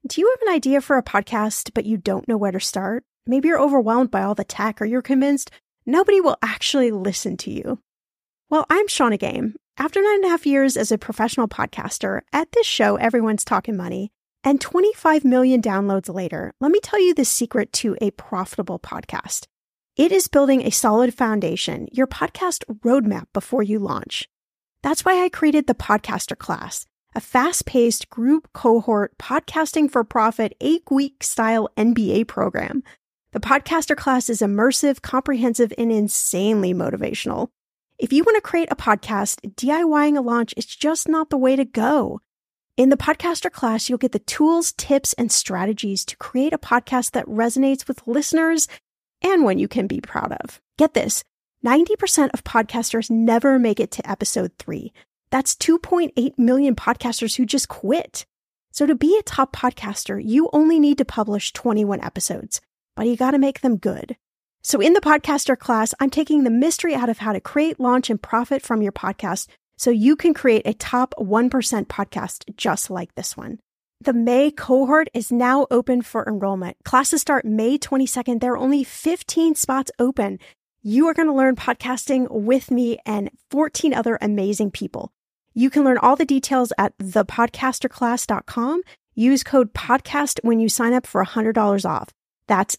Do you have an idea for a podcast, but you don't know where to start? Maybe you're overwhelmed by all the tech, or you're convinced nobody will actually listen to you. Well, I'm Shawna Game. After 9.5 years as a professional podcaster, at this show, everyone's talking money, and 25 million downloads later, let me tell you the secret to a profitable podcast. It is building a solid foundation, your podcast roadmap before you launch. That's why I created the Podcaster Class, a fast-paced group cohort podcasting for profit 8-week style MBA program. The Podcaster Class is immersive, comprehensive, and insanely motivational. If you want to create a podcast, DIYing a launch is just not the way to go. In the Podcaster Class, you'll get the tools, tips, and strategies to create a podcast that resonates with listeners and one you can be proud of. Get this, 90% of podcasters never make it to episode 3. That's 2.8 million podcasters who just quit. So to be a top podcaster, you only need to publish 21 episodes, but you got to make them good. So in the Podcaster Class, I'm taking the mystery out of how to create, launch, and profit from your podcast so you can create a top 1% podcast just like this one. The May cohort is now open for enrollment. Classes start May 22nd. There are only 15 spots open. You are going to learn podcasting with me and 14 other amazing people. You can learn all the details at thepodcasterclass.com. Use code PODCAST when you sign up for $100 off. That's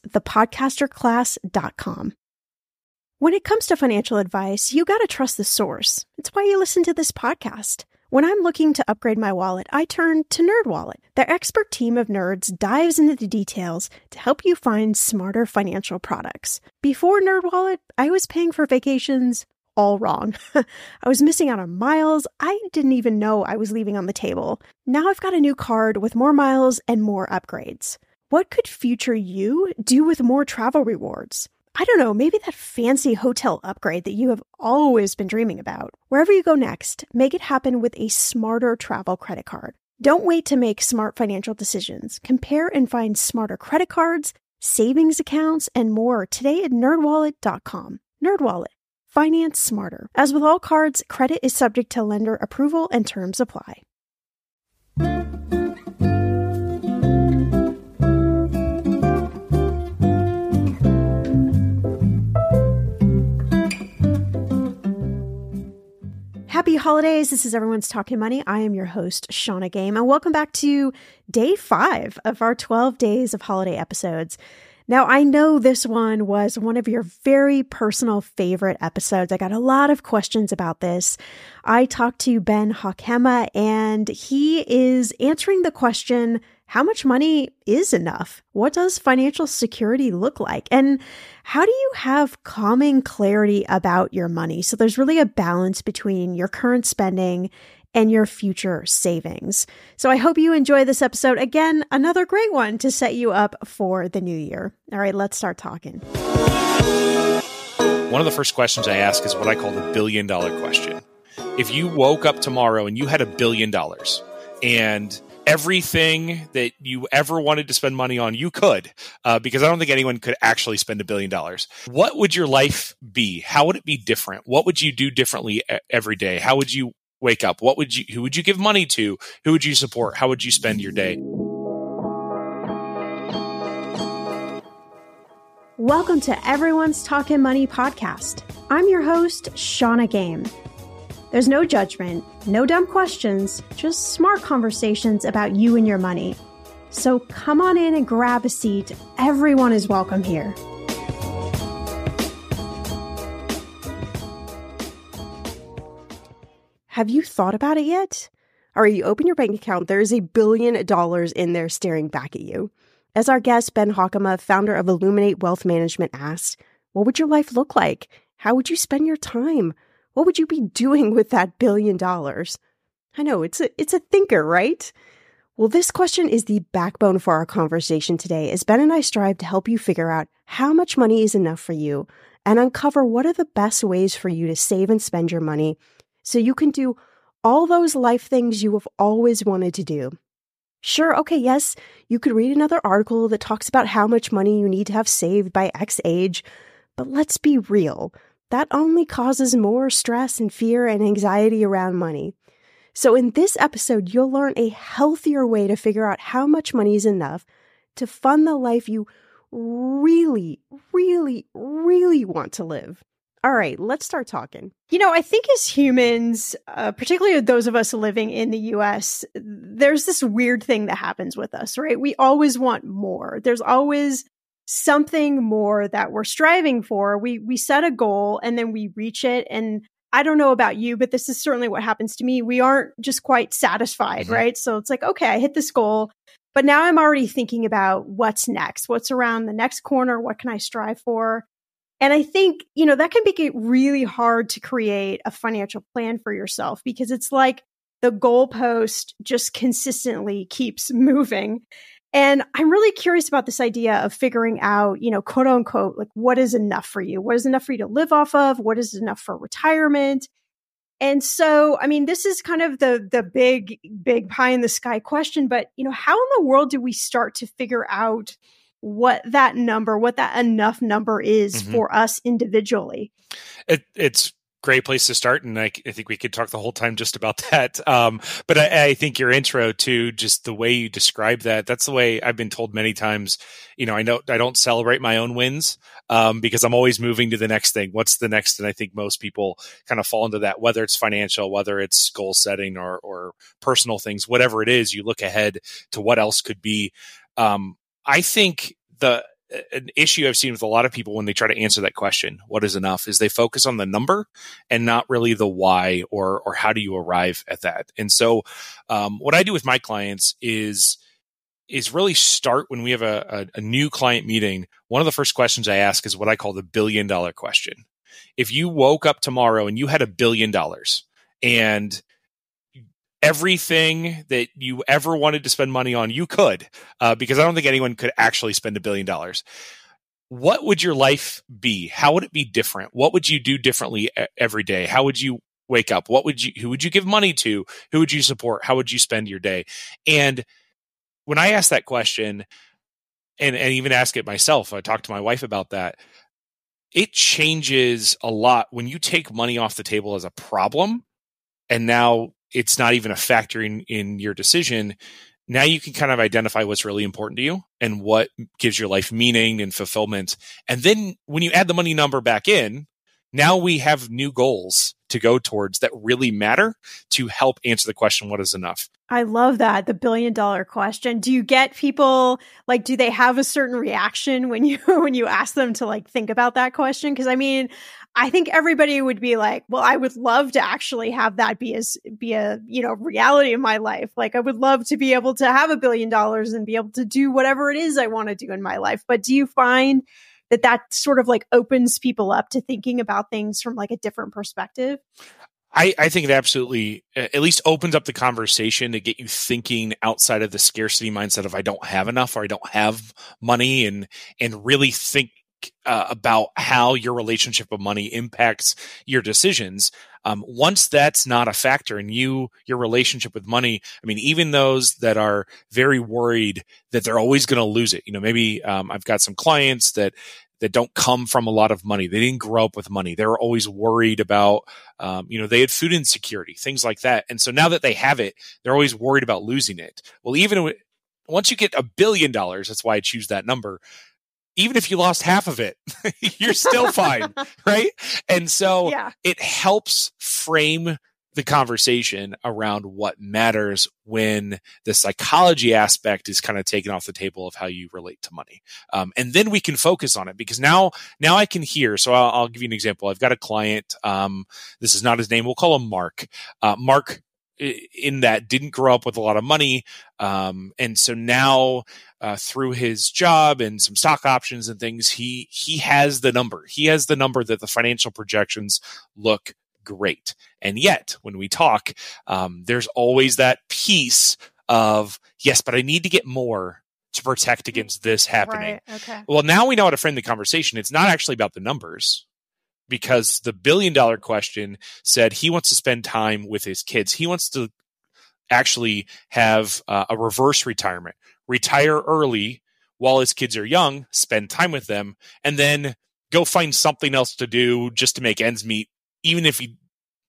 thepodcasterclass.com. When it comes to financial advice, you got to trust the source. It's why you listen to this podcast. When I'm looking to upgrade my wallet, I turn to NerdWallet. Their expert team of nerds dives into the details to help you find smarter financial products. Before NerdWallet, I was paying for vacations all wrong. I was missing out on miles I didn't even know I was leaving on the table. Now I've got a new card with more miles and more upgrades. What could future you do with more travel rewards? I don't know, maybe that fancy hotel upgrade that you have always been dreaming about. Wherever you go next, make it happen with a smarter travel credit card. Don't wait to make smart financial decisions. Compare and find smarter credit cards, savings accounts, and more today at nerdwallet.com. NerdWallet. Finance smarter. As with all cards, credit is subject to lender approval and terms apply. Happy holidays. This is Everyone's Talking Money. I am your host, Shawna Game, and welcome back to day 5 of our 12 days of holiday episodes. Now, I know this one was one of your very personal favorite episodes. I got a lot of questions about this. I talked to Ben Hochema, and he is answering the question, how much money is enough? What does financial security look like? And how do you have calming clarity about your money? So there's really a balance between your current spending and your future savings. So I hope you enjoy this episode. Again, another great one to set you up for the new year. All right, let's start talking. One of the first questions I ask is what I call the $1 billion question. If you woke up tomorrow and you had $1 billion and everything that you ever wanted to spend money on, you could, because I don't think anyone could actually spend $1 billion. What would your life be? How would it be different? What would you do differently every day? How would you wake up? Who would you give money to? Who would you support? How would you spend your day? Welcome to Everyone's Talking Money podcast. I'm your host, Shawna Game. There's no judgment, no dumb questions, just smart conversations about you and your money. So come on in and grab a seat. Everyone is welcome here. Have you thought about it yet? All right, you open your bank account, there's $1 billion in there staring back at you. As our guest, Ben Hochema, founder of Illuminate Wealth Management, asked, what would your life look like? How would you spend your time? What would you be doing with that $1 billion? I know, it's a thinker, right? Well, this question is the backbone for our conversation today, as Ben and I strive to help you figure out how much money is enough for you and uncover what are the best ways for you to save and spend your money so you can do all those life things you have always wanted to do. Sure, okay, yes, you could read another article that talks about how much money you need to have saved by X age, but let's be real. That only causes more stress and fear and anxiety around money. So in this episode, you'll learn a healthier way to figure out how much money is enough to fund the life you really, really, really want to live. All right, let's start talking. I think as humans, particularly those of us living in the US, there's this weird thing that happens with us, right? We always want more. There's always something more that we're striving for. We set a goal and then we reach it. And I don't know about you, but this is certainly what happens to me. We aren't just quite satisfied, right? So it's like, okay, I hit this goal, but now I'm already thinking about what's next, what's around the next corner, what can I strive for? And I think, that can make it really hard to create a financial plan for yourself because it's like the goalpost just consistently keeps moving. And I'm really curious about this idea of figuring out, quote unquote, like what is enough for you? What is enough for you to live off of? What is enough for retirement? And so, this is kind of the big, big pie in the sky question, but, how in the world do we start to figure out what that enough number is for us individually? It's great place to start. And I think we could talk the whole time just about that. But I think your intro to just the way you describe that's the way I've been told many times. I know I don't celebrate my own wins because I'm always moving to the next thing. What's the next? And I think most people kind of fall into that, whether it's financial, whether it's goal setting or personal things, whatever it is, you look ahead to what else could be. I think an issue I've seen with a lot of people when they try to answer that question, what is enough, is they focus on the number and not really the why or how do you arrive at that. And so what I do with my clients is really start when we have a new client meeting. One of the first questions I ask is what I call the $1 billion question. If you woke up tomorrow and you had $1 billion and everything that you ever wanted to spend money on, you could, because I don't think anyone could actually spend $1 billion. What would your life be? How would it be different? What would you do differently every day? How would you wake up? Who would you give money to? Who would you support? How would you spend your day? And when I ask that question and even ask it myself, I talk to my wife about that. It changes a lot when you take money off the table as a problem and now it's not even a factor in your decision. Now you can kind of identify what's really important to you and what gives your life meaning and fulfillment. And then when you add the money number back in, now we have new goals to go towards that really matter to help answer the question, what is enough? I love that. The $1 billion question. Do you get people do they have a certain reaction when you ask them to think about that question? Because I think everybody would be like, well, I would love to actually have that be a reality in my life. I would love to be able to have $1 billion and be able to do whatever it is I want to do in my life. But do you find that sort of opens people up to thinking about things from a different perspective? I think it absolutely at least opens up the conversation to get you thinking outside of the scarcity mindset of I don't have enough or I don't have money and really think about how your relationship with money impacts your decisions. Once that's not a factor in your relationship with money, even those that are very worried that they're always going to lose it, maybe I've got some clients that don't come from a lot of money. They didn't grow up with money. They were always worried about, they had food insecurity, things like that. And so now that they have it, they're always worried about losing it. Well, once you get $1 billion, that's why I choose that number. Even if you lost half of it, you're still fine, right? And so It helps frame the conversation around what matters when the psychology aspect is kind of taken off the table of how you relate to money. And then we can focus on it because now I can hear. So I'll give you an example. I've got a client. This is not his name. We'll call him Mark. Mark in that didn't grow up with a lot of money. And so now through his job and some stock options and things, he has the number. He has the number that the financial projections look great. And yet when we talk, there's always that piece of, yes, but I need to get more to protect against this happening. Right. Okay. Well, now we know how to frame the conversation. It's not actually about the numbers. Because the $1 billion question said he wants to spend time with his kids. He wants to actually have a reverse retirement, retire early while his kids are young, spend time with them, and then go find something else to do just to make ends meet, even if he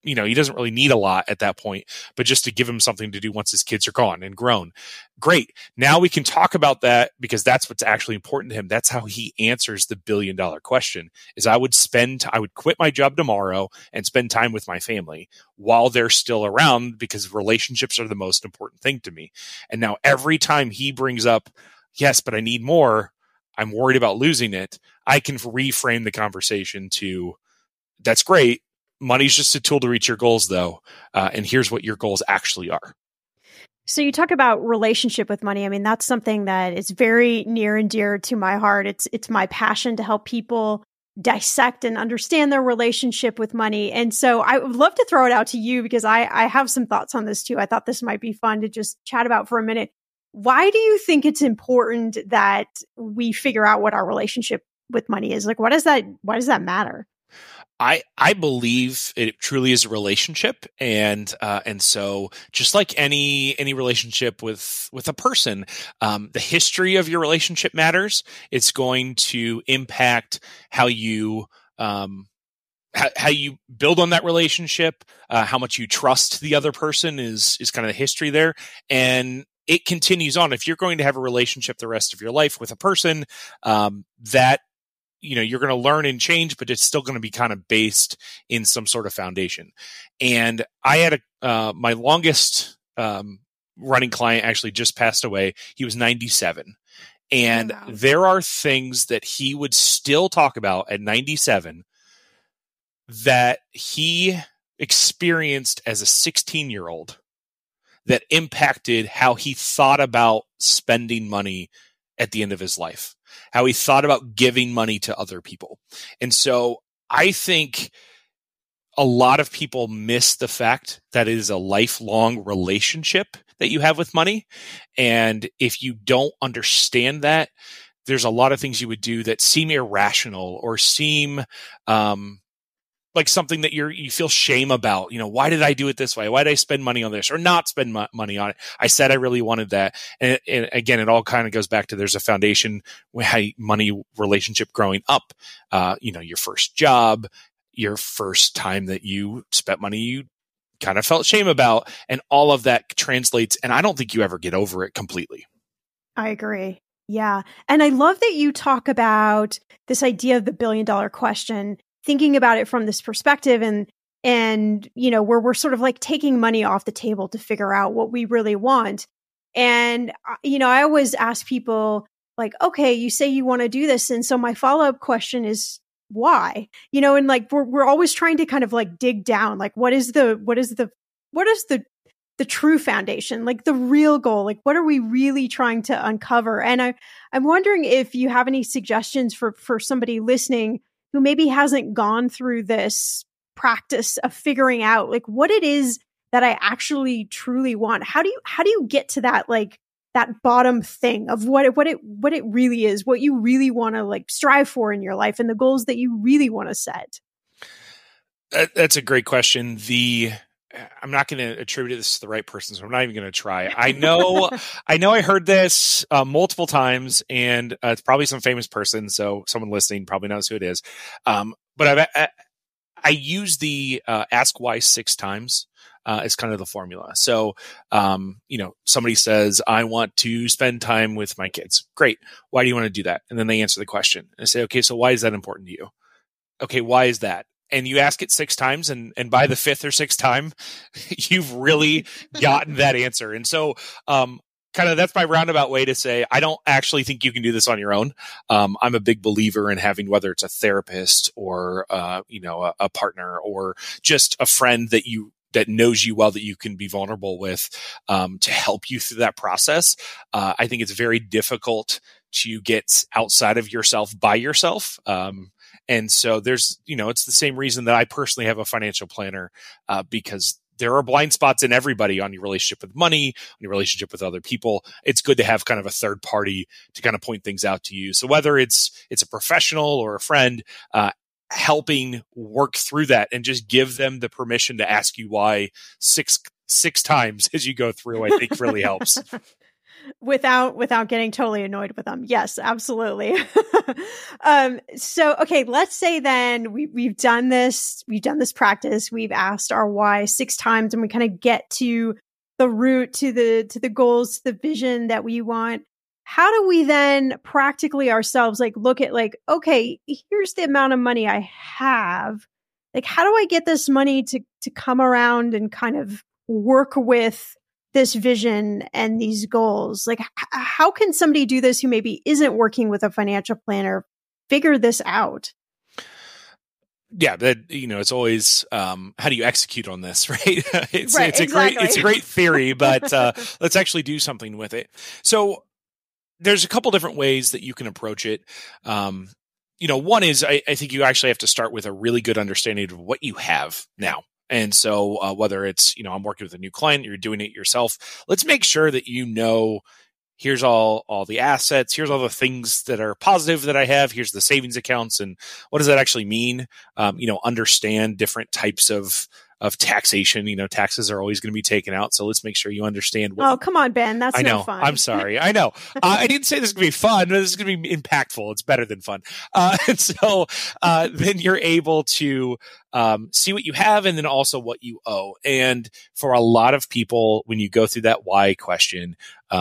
he doesn't really need a lot at that point, but just to give him something to do once his kids are gone and grown. Great. Now we can talk about that because that's what's actually important to him. That's how he answers the $1 billion question is I would quit my job tomorrow and spend time with my family while they're still around because relationships are the most important thing to me. And now every time he brings up, yes, but I need more, I'm worried about losing it, I can reframe the conversation to, that's great. Money's just a tool to reach your goals, though. And here's what your goals actually are. So you talk about relationship with money. I mean, that's something that is very near and dear to my heart. It's my passion to help people dissect and understand their relationship with money. And so I would love to throw it out to you because I have some thoughts on this too. I thought this might be fun to just chat about for a minute. Why do you think it's important that we figure out what our relationship with money is? Like, why does that matter? I believe it truly is a relationship, and so just like any relationship with a person, the history of your relationship matters. It's going to impact how you how you build on that relationship, how much you trust the other person is kind of the history there, and it continues on. If you're going to have a relationship the rest of your life with a person, that you're going to learn and change, but it's still going to be kind of based in some sort of foundation. And I had my longest running client actually just passed away. He was 97. And wow. There are things that he would still talk about at 97 that he experienced as a 16-year-old that impacted how he thought about spending money at the end of his life, how he thought about giving money to other people. And so I think a lot of people miss the fact that it is a lifelong relationship that you have with money. And if you don't understand that, there's a lot of things you would do that seem irrational or seem like something that you feel shame about. Why did I do it this way? Why did I spend money on this or not spend money on it? I said I really wanted that. And again, it all kind of goes back to there's a foundation with money relationship growing up. Your first job, your first time that you spent money, you kind of felt shame about, and all of that translates. And I don't think you ever get over it completely. I agree. Yeah. And I love that you talk about this idea of the $1 billion question, thinking about it from this perspective and where we're sort of like taking money off the table to figure out what we really want. And, I always ask people like, okay, you say you want to do this. And so my follow-up question is why, and like, we're always trying to kind of like dig down, like, what is the true foundation, like the real goal, like what are we really trying to uncover? And I'm wondering if you have any suggestions for somebody listening who maybe hasn't gone through this practice of figuring out like what it is that I actually truly want. How do you get to that, like that bottom thing of what it really is, what you really want to like strive for in your life and the goals that you really want to set? That's a great question. I'm not going to attribute this to the right person, so I'm not even going to try. I know I heard this multiple times, and it's probably some famous person, so someone listening probably knows who it is. But I use the ask why 6 times as kind of the formula. So, somebody says, I want to spend time with my kids. Great. Why do you want to do that? And then they answer the question. And I say, okay, so why is that important to you? Okay, why is that? And you ask it 6 times, and by the 5th or 6th time, you've really gotten that answer. And so kind of that's my roundabout way to say, I don't actually think you can do this on your own. I'm a big believer in having, whether it's a therapist or, a partner or just a friend that knows you well, that you can be vulnerable with, to help you through that process. I think it's very difficult to get outside of yourself by yourself. And so there's, it's the same reason that I personally have a financial planner, because there are blind spots in everybody on your relationship with money, on your relationship with other people. It's good to have kind of a third party to kind of point things out to you. So whether it's a professional or a friend, helping work through that and just give them the permission to ask you why six times as you go through, I think really helps. without getting totally annoyed with them. Yes, absolutely. So, okay, let's say then we've done this practice. We've asked our why 6 times and we kind of get to the root, to the goals, the vision that we want. How do we then practically ourselves look at okay, here's the amount of money I have. How do I get this money to come around and kind of work with this vision and these goals? How can somebody do this who maybe isn't working with a financial planner figure this out? Yeah, it's always how do you execute on this, right? It's exactly. it's a great theory, but let's actually do something with it. So there's a couple different ways that you can approach it. One is I think you actually have to start with a really good understanding of what you have now. And so whether it's, I'm working with a new client, you're doing it yourself, let's make sure that here's all the assets, here's all the things that are positive that I have, here's the savings accounts, and what does that actually mean? Understand different types of taxation. Taxes are always going to be taken out, so let's make sure you understand Oh, come on, Ben, that's no fun. I'm sorry. I know. I didn't say this is going to be fun, but this is going to be impactful. It's better than fun. And so then you're able to see what you have and then also what you owe. And for a lot of people, when you go through that why question,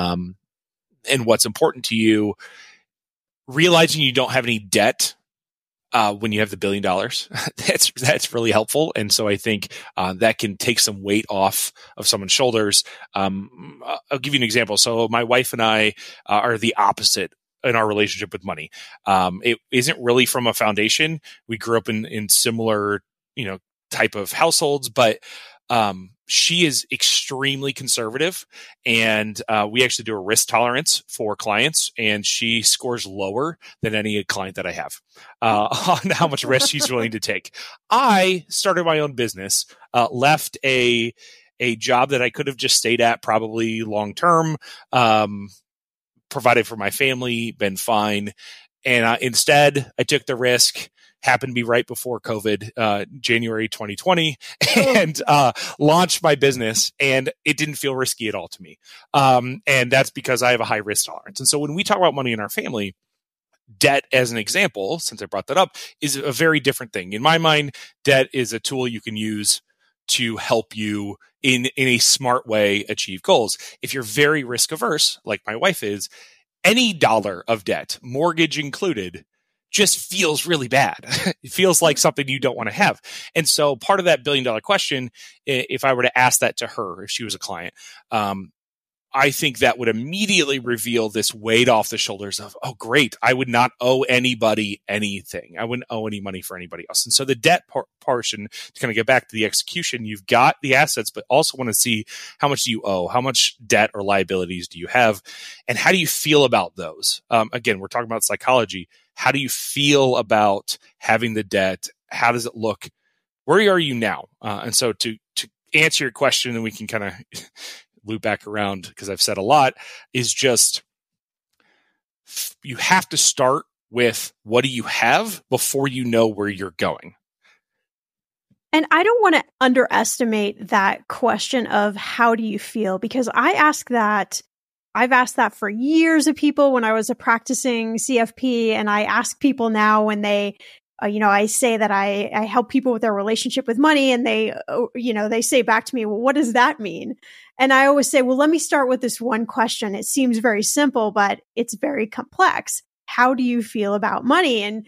and what's important to you, realizing you don't have any debt when you have the $1 billion, that's really helpful. And so I think that can take some weight off of someone's shoulders. I'll give you an example. So my wife and I are the opposite in our relationship with money. It isn't really from a foundation. We grew up in similar, type of households, but she is extremely conservative, and we actually do a risk tolerance for clients, and she scores lower than any client that I have on how much risk she's willing to take. I started my own business, left a job that I could have just stayed at probably long term, provided for my family, been fine. And instead, I took the risk. Happened to be right before COVID, January 2020, and launched my business, and it didn't feel risky at all to me. And that's because I have a high risk tolerance. And so when we talk about money in our family, debt, as an example, since I brought that up, is a very different thing. In my mind, debt is a tool you can use to help you in a smart way achieve goals. If you're very risk averse, like my wife is, any dollar of debt, mortgage included, just feels really bad. It feels like something you don't want to have. And so part of that $1 billion question, if I were to ask that to her, if she was a client, I think that would immediately reveal this weight off the shoulders of, oh, great, I would not owe anybody anything. I wouldn't owe any money for anybody else. And so the debt portion, to kind of get back to the execution, you've got the assets, but also want to see how much do you owe, how much debt or liabilities do you have, and how do you feel about those? Again, we're talking about psychology. How do you feel about having the debt? How does it look? Where are you now? And so to answer your question, and we can kind of loop back around because I've said a lot, is just you have to start with what do you have before you know where you're going. And I don't want to underestimate that question of how do you feel, because I've asked that for years of people when I was a practicing CFP, and I ask people now when they, I say that I help people with their relationship with money, and they say back to me, well, what does that mean? And I always say, well, let me start with this one question. It seems very simple, but it's very complex. How do you feel about money? And,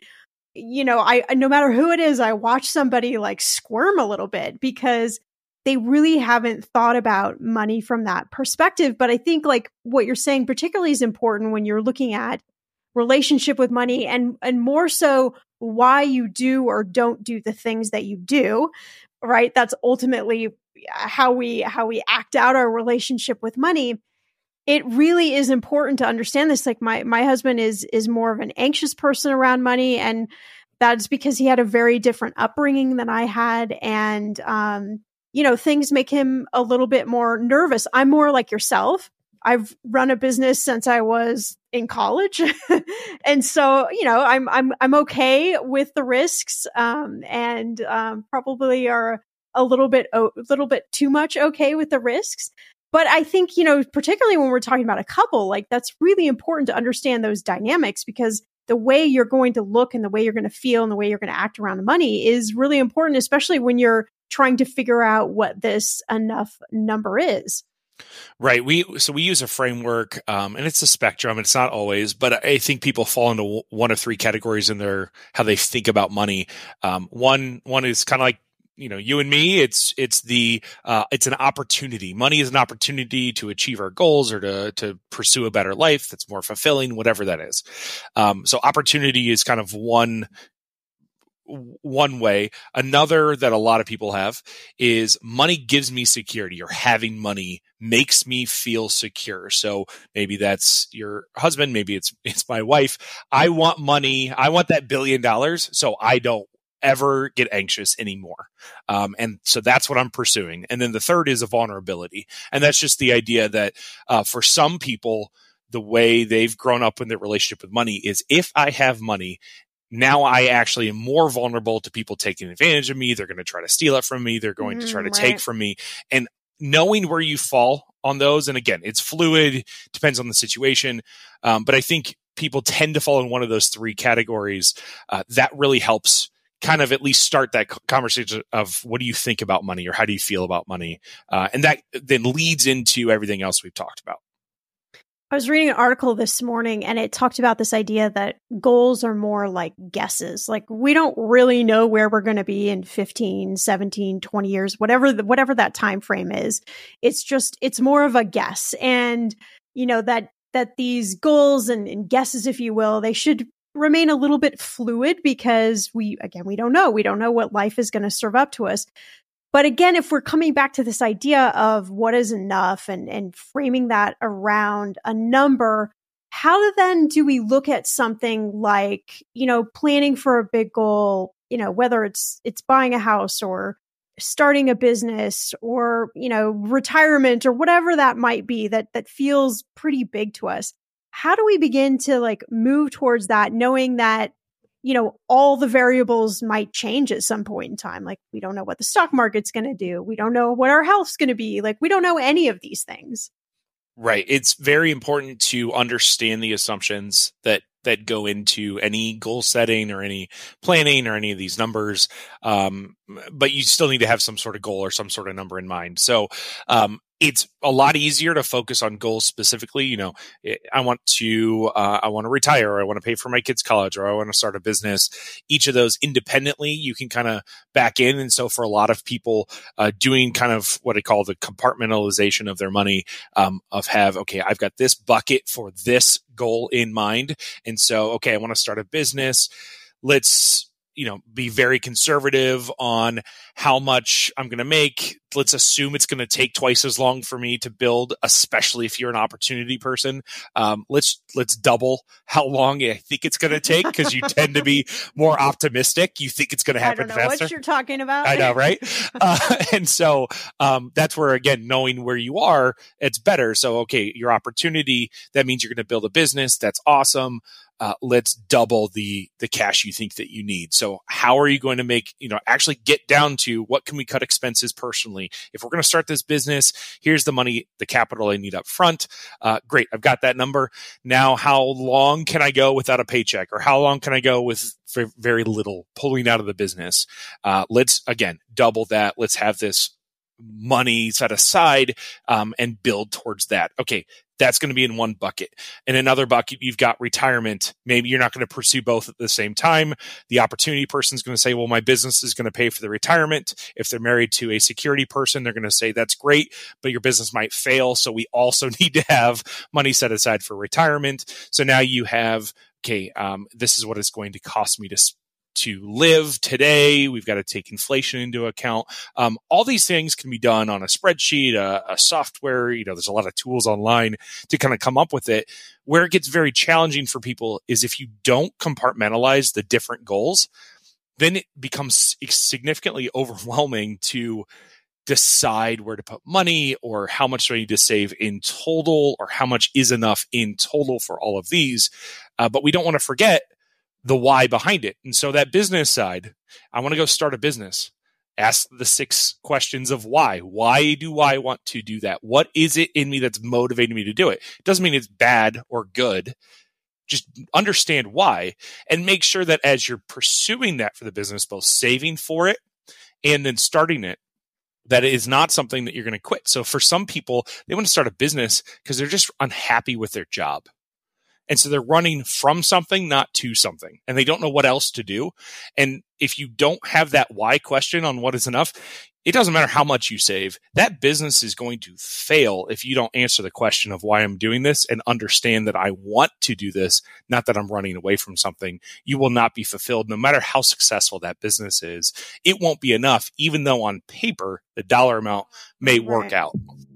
no matter who it is, I watch somebody squirm a little bit because they really haven't thought about money from that perspective. But I think what you're saying particularly is important when you're looking at relationship with money, and more so why you do or don't do the things that you do, right? That's ultimately how we act out our relationship with money. It really is important to understand this. My husband is more of an anxious person around money, and that's because he had a very different upbringing than I had. And, things make him a little bit more nervous. I'm more like yourself. I've run a business since I was in college. And so, I'm okay with the risks, and probably are a little bit too much okay with the risks. But I think, particularly when we're talking about a couple, like that's really important to understand those dynamics, because the way you're going to look and the way you're going to feel and the way you're going to act around the money is really important, especially when you're trying to figure out what this enough number is. Right. We use a framework, and it's a spectrum. It's not always, but I think people fall into one of three categories in their how they think about money. One is kind of like, you and me. It's an opportunity. Money is an opportunity to achieve our goals or to pursue a better life that's more fulfilling, whatever that is. So opportunity is kind of one way. Another that a lot of people have is money gives me security, or having money makes me feel secure. So maybe that's your husband. Maybe it's my wife. I want money. I want that $1 billion. So I don't ever get anxious anymore. And so that's what I'm pursuing. And then the third is a vulnerability. And that's just the idea that for some people, the way they've grown up in their relationship with money is, if I have money, now I actually am more vulnerable to people taking advantage of me. They're going to try to steal it from me. They're going to try to take from me. And knowing where you fall on those, and again, it's fluid, depends on the situation. But I think people tend to fall in one of those three categories. That really helps kind of at least start that conversation of, what do you think about money, or how do you feel about money? And that then leads into everything else we've talked about. I was reading an article this morning, and it talked about this idea that goals are more like guesses. Like, we don't really know where we're going to be in 15, 17, 20 years, whatever that time frame is. It's more of a guess. And, that these goals and guesses, if you will, they should remain a little bit fluid, because we don't know. We don't know what life is going to serve up to us. But again, if we're coming back to this idea of what is enough and framing that around a number, how then do we look at something like, planning for a big goal, whether it's buying a house or starting a business or, retirement or whatever that might be, that feels pretty big to us. How do we begin to move towards that, knowing that all the variables might change at some point in time? Like, we don't know what the stock market's going to do. We don't know what our health's going to be. We don't know any of these things. Right. It's very important to understand the assumptions that go into any goal setting or any planning or any of these numbers. But you still need to have some sort of goal or some sort of number in mind. So, it's a lot easier to focus on goals specifically. I want to retire, or I want to pay for my kids' college, or I want to start a business. Each of those independently, you can kind of back in. And so for a lot of people, doing kind of what I call the compartmentalization of their money, I've got this bucket for this goal in mind. And so, I want to start a business. Let's, be very conservative on how much I'm going to make. Let's assume it's going to take twice as long for me to build, especially if you're an opportunity person. Let's double how long I think it's going to take, because you tend to be more optimistic. You think it's going to happen faster. I don't know what you're talking about. I know, right? And so that's where, again, knowing where you are, it's better. So, your opportunity, that means you're going to build a business. That's awesome. Let's double the cash you think that you need. So how are you going to make, actually get down to, what can we cut expenses personally? If we're going to start this business, here's the money, the capital I need up front. Great. I've got that number. Now, how long can I go without a paycheck, or how long can I go with very little pulling out of the business? Let's, again, double that. Let's have this money set aside, and build towards that. That's going to be in one bucket. In another bucket, you've got retirement. Maybe you're not going to pursue both at the same time. The opportunity person is going to say, well, my business is going to pay for the retirement. If they're married to a security person, they're going to say, that's great, but your business might fail. So we also need to have money set aside for retirement. So now you have, this is what it's going to cost me to live today. We've got to take inflation into account. All these things can be done on a spreadsheet, a software. There's a lot of tools online to kind of come up with it. Where it gets very challenging for people is if you don't compartmentalize the different goals, then it becomes significantly overwhelming to decide where to put money, or how much do I need to save in total, or how much is enough in total for all of these. But we don't want to forget the why behind it. And so that business side, I want to go start a business. Ask the 6 questions of why. Why do I want to do that? What is it in me that's motivating me to do it? It doesn't mean it's bad or good. Just understand why and make sure that as you're pursuing that for the business, both saving for it and then starting it, that it is not something that you're going to quit. So for some people, they want to start a business because they're just unhappy with their job. And so they're running from something, not to something, and they don't know what else to do. And if you don't have that why question on what is enough, it doesn't matter how much you save. That business is going to fail if you don't answer the question of why I'm doing this and understand that I want to do this, not that I'm running away from something. You will not be fulfilled no matter how successful that business is. It won't be enough, even though on paper, the dollar amount may work out.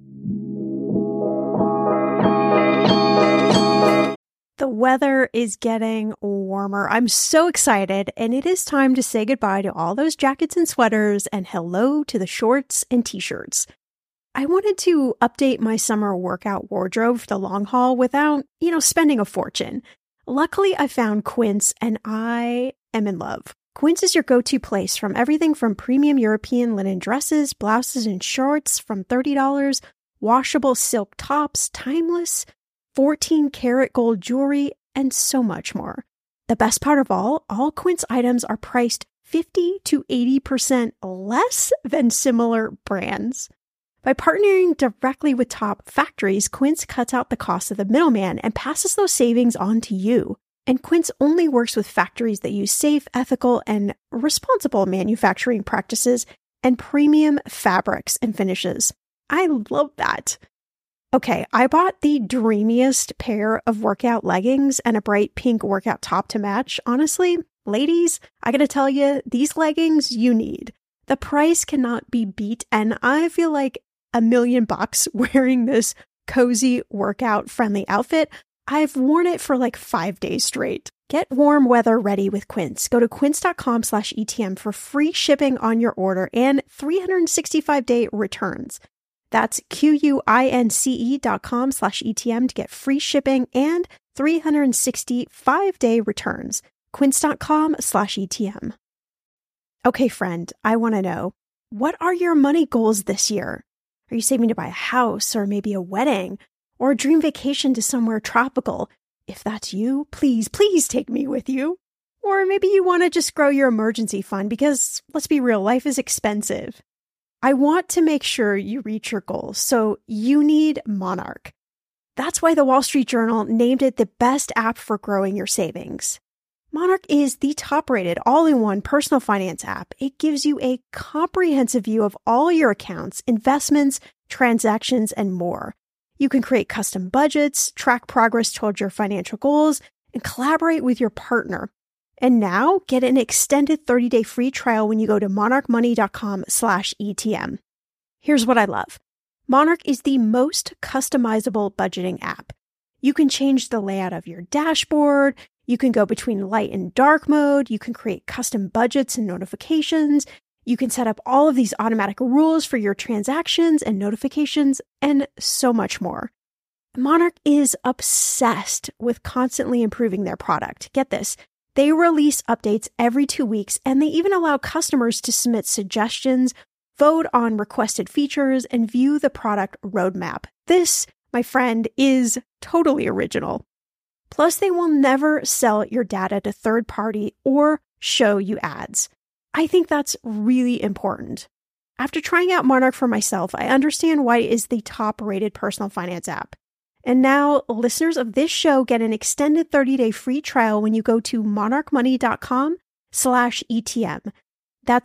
The weather is getting warmer. I'm so excited, and it is time to say goodbye to all those jackets and sweaters and hello to the shorts and t-shirts. I wanted to update my summer workout wardrobe for the long haul without, spending a fortune. Luckily, I found Quince, and I am in love. Quince is your go-to place from everything from premium European linen dresses, blouses, and shorts from $30, washable silk tops, timeless 14-karat gold jewelry, and so much more. The best part of all Quince items are priced 50 to 80% less than similar brands. By partnering directly with top factories, Quince cuts out the cost of the middleman and passes those savings on to you. And Quince only works with factories that use safe, ethical, and responsible manufacturing practices and premium fabrics and finishes. I love that. Okay, I bought the dreamiest pair of workout leggings and a bright pink workout top to match. Honestly, ladies, I gotta tell you, these leggings you need. The price cannot be beat, and I feel like $1 million wearing this cozy workout-friendly outfit. I've worn it for like 5 days straight. Get warm weather ready with Quince. Go to quince.com/ETM for free shipping on your order and 365-day returns. That's QUINCE.com/ETM to get free shipping and 365-day returns. Quince.com/ETM. Okay, friend, I want to know, what are your money goals this year? Are you saving to buy a house or maybe a wedding or a dream vacation to somewhere tropical? If that's you, please take me with you. Or maybe you want to just grow your emergency fund because, let's be real, life is expensive. I want to make sure you reach your goals, so you need Monarch. That's why the Wall Street Journal named it the best app for growing your savings. Monarch is the top-rated all-in-one personal finance app. It gives you a comprehensive view of all your accounts, investments, transactions, and more. You can create custom budgets, track progress towards your financial goals, and collaborate with your partner. And now, get an extended 30-day free trial when you go to monarchmoney.com/ETM. Here's what I love. Monarch is the most customizable budgeting app. You can change the layout of your dashboard. You can go between light and dark mode. You can create custom budgets and notifications. You can set up all of these automatic rules for your transactions and notifications, and so much more. Monarch is obsessed with constantly improving their product. Get this. They release updates every 2 weeks, and they even allow customers to submit suggestions, vote on requested features, and view the product roadmap. This, my friend, is totally original. Plus, they will never sell your data to third party or show you ads. I think that's really important. After trying out Monarch for myself, I understand why it is the top-rated personal finance app. And now, listeners of this show get an extended 30-day free trial when you go to monarchmoney.com/ETM. That's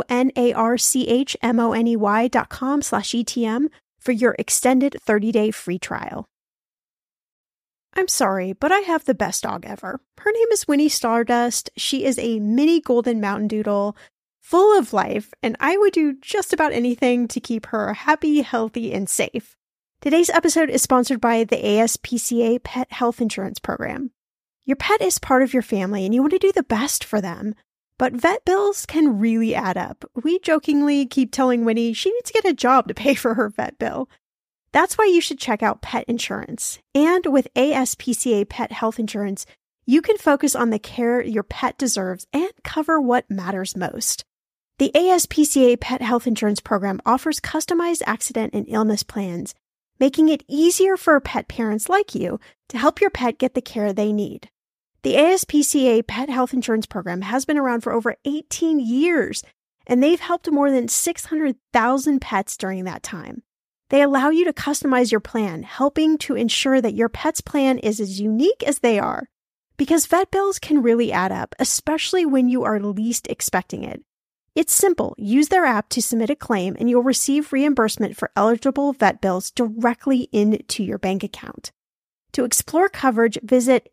monarchmoney.com/ETM for your extended 30-day free trial. I'm sorry, but I have the best dog ever. Her name is Winnie Stardust. She is a mini golden mountain doodle, full of life, and I would do just about anything to keep her happy, healthy, and safe. Today's episode is sponsored by the ASPCA Pet Health Insurance Program. Your pet is part of your family and you want to do the best for them, but vet bills can really add up. We jokingly keep telling Winnie she needs to get a job to pay for her vet bill. That's why you should check out pet insurance. And with ASPCA Pet Health Insurance, you can focus on the care your pet deserves and cover what matters most. The ASPCA Pet Health Insurance Program offers customized accident and illness plans, making it easier for pet parents like you to help your pet get the care they need. The ASPCA Pet Health Insurance Program has been around for over 18 years, and they've helped more than 600,000 pets during that time. They allow you to customize your plan, helping to ensure that your pet's plan is as unique as they are. Because vet bills can really add up, especially when you are least expecting it. It's simple. Use their app to submit a claim and you'll receive reimbursement for eligible vet bills directly into your bank account. To explore coverage, visit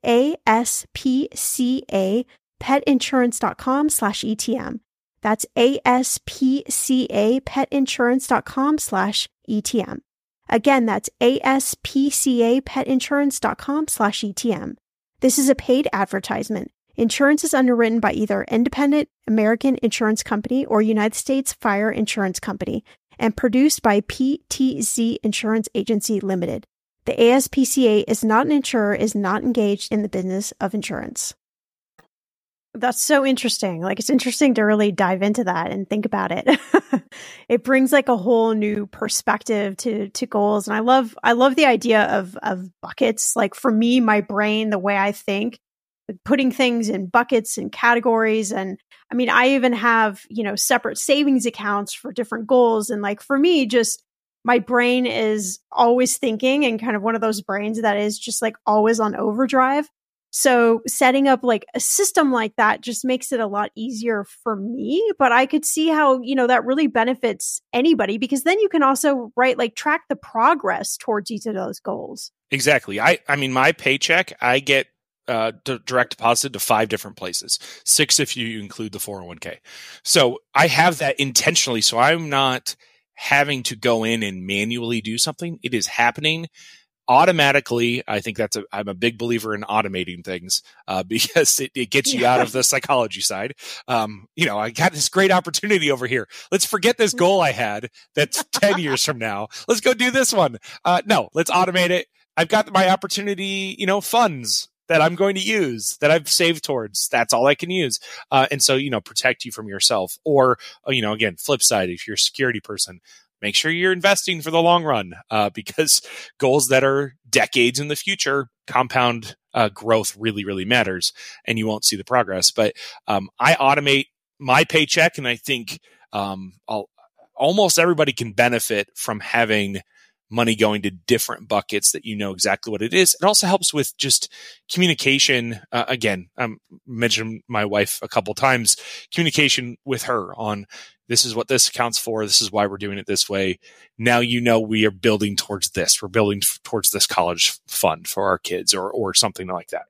aspcapetinsurance.com/ETM. That's aspcapetinsurance.com/ETM. Again, that's aspcapetinsurance.com/ETM. This is a paid advertisement. Insurance is underwritten by either Independent American Insurance Company or United States Fire Insurance Company and produced by PTZ Insurance Agency Limited. The ASPCA is not an insurer, is not engaged in the business of insurance. That's so interesting. Like, it's interesting to really dive into that and think about it. It brings like a whole new perspective to goals. And I love the idea of buckets. Like, for me, my brain, the way I think, like putting things in buckets and categories. And I mean, I even have, separate savings accounts for different goals. And like, for me, just my brain is always thinking, and kind of one of those brains that is just like always on overdrive. So setting up like a system like that just makes it a lot easier for me. But I could see how, that really benefits anybody, because then you can also, track the progress towards each of those goals. Exactly. I mean, my paycheck, I get direct deposited to 5 different places, 6 if you include the 401k. So I have that intentionally. So I'm not having to go in and manually do something. It is happening automatically. I think I'm a big believer in automating things because it gets you out of the psychology side. I got this great opportunity over here. Let's forget this goal I had that's 10 years from now. Let's go do this one. No, let's automate it. I've got my opportunity, funds that I'm going to use, that I've saved towards. That's all I can use. And so, protect you from yourself. Or, again, flip side, if you're a security person, make sure you're investing for the long run, because goals that are decades in the future, compound growth really, really matters, and you won't see the progress. But I automate my paycheck, and I think almost everybody can benefit from having money going to different buckets that exactly what it is. It also helps with just communication. Again, I mentioned my wife a couple times, communication with her on this is what this accounts for. This is why we're doing it this way. Now, we are building towards this. We're building towards this college fund for our kids or something like that.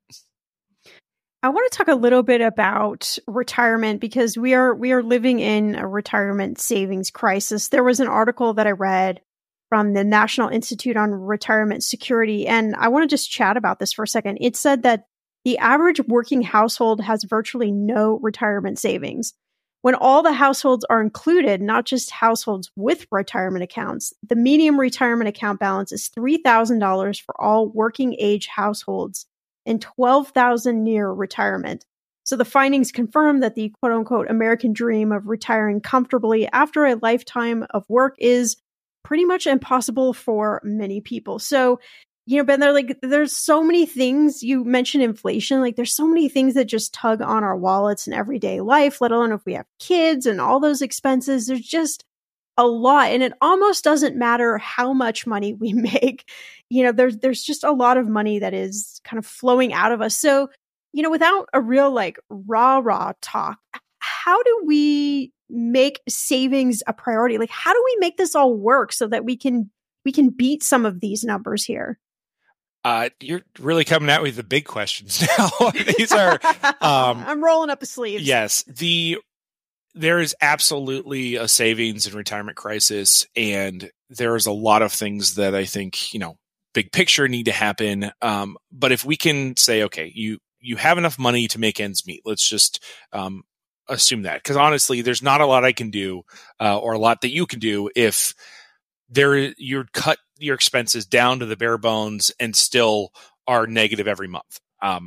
I want to talk a little bit about retirement, because we are living in a retirement savings crisis. There was an article that I read from the National Institute on Retirement Security, and I want to just chat about this for a second. It said that the average working household has virtually no retirement savings. When all the households are included, not just households with retirement accounts, the median retirement account balance is $3,000 for all working age households and $12,000 near retirement. So the findings confirm that the quote unquote American dream of retiring comfortably after a lifetime of work is pretty much impossible for many people. So, Ben, there's so many things. You mentioned inflation. Like, there's so many things that just tug on our wallets in everyday life, let alone if we have kids and all those expenses. There's just a lot. And it almost doesn't matter how much money we make. There's just a lot of money that is kind of flowing out of us. So, without a real rah talk, how do we make savings a priority? Like, how do we make this all work so that we can beat some of these numbers here? You're really coming at me with the big questions now. These are, I'm rolling up the sleeves. Yes. There is absolutely a savings and retirement crisis, and there's a lot of things that I think, big picture need to happen. But if we can say, okay, you have enough money to make ends meet, let's just, assume that, because honestly, there's not a lot I can do, or a lot that you can do if you're cut your expenses down to the bare bones and still are negative every month.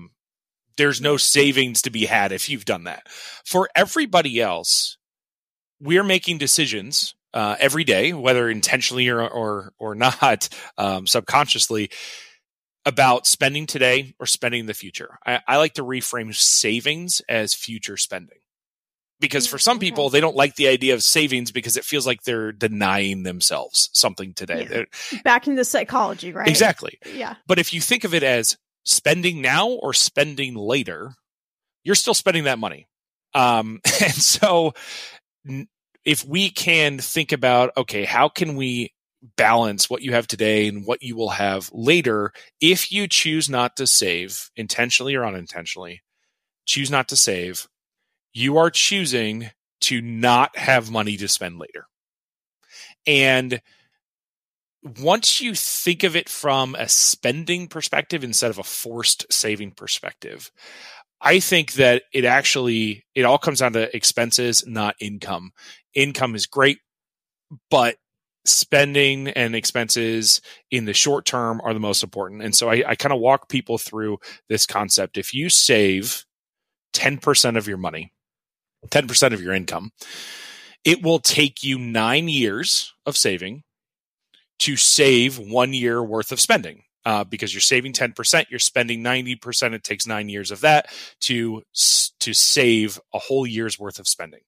There's no savings to be had if you've done that. For everybody else, we're making decisions every day, whether intentionally or not, subconsciously, about spending today or spending in the future. I like to reframe savings as future spending. Because for some people, they don't like the idea of savings because it feels like they're denying themselves something today. Yeah. Back into psychology, right? Exactly. Yeah. But if you think of it as spending now or spending later, you're still spending that money. And so if we can think about, okay, how can we balance what you have today and what you will have later if you choose not to save, intentionally or unintentionally, choose not to save, you are choosing to not have money to spend later. And once you think of it from a spending perspective instead of a forced saving perspective, I think that it all comes down to expenses, not income. Income is great, but spending and expenses in the short term are the most important. And so I kind of walk people through this concept. If you save 10% of your money, 10% of your income, it will take you 9 years of saving to save 1 year worth of spending. Because you're saving 10%, you're spending 90%. It takes 9 years of that to save a whole year's worth of spending.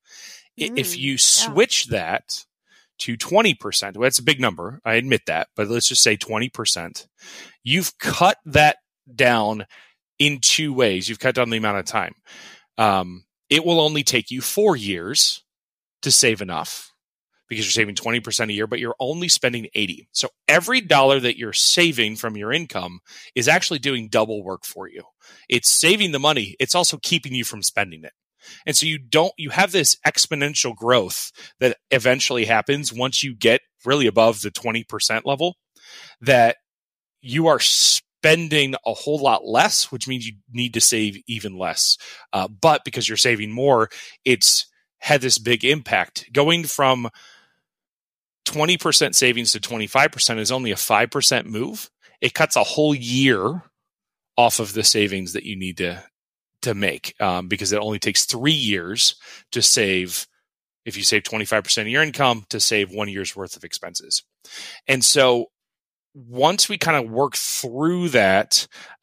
If you switch that to 20%, well, that's a big number, I admit that, but let's just say 20%, you've cut that down in 2 ways. You've cut down the amount of time. It will only take you 4 years to save enough because you're saving 20% a year, but you're only spending 80. So every dollar that you're saving from your income is actually doing double work for you. It's saving the money. It's also keeping you from spending it. And so you have this exponential growth that eventually happens once you get really above the 20% level, that you are spending a whole lot less, which means you need to save even less. But because you're saving more, it's had this big impact. Going from 20% savings to 25% is only a 5% move. It cuts a whole year off of the savings that you need to make, because it only takes 3 years to save. If you save 25% of your income, to save 1 year's worth of expenses. And so once we kind of work through that,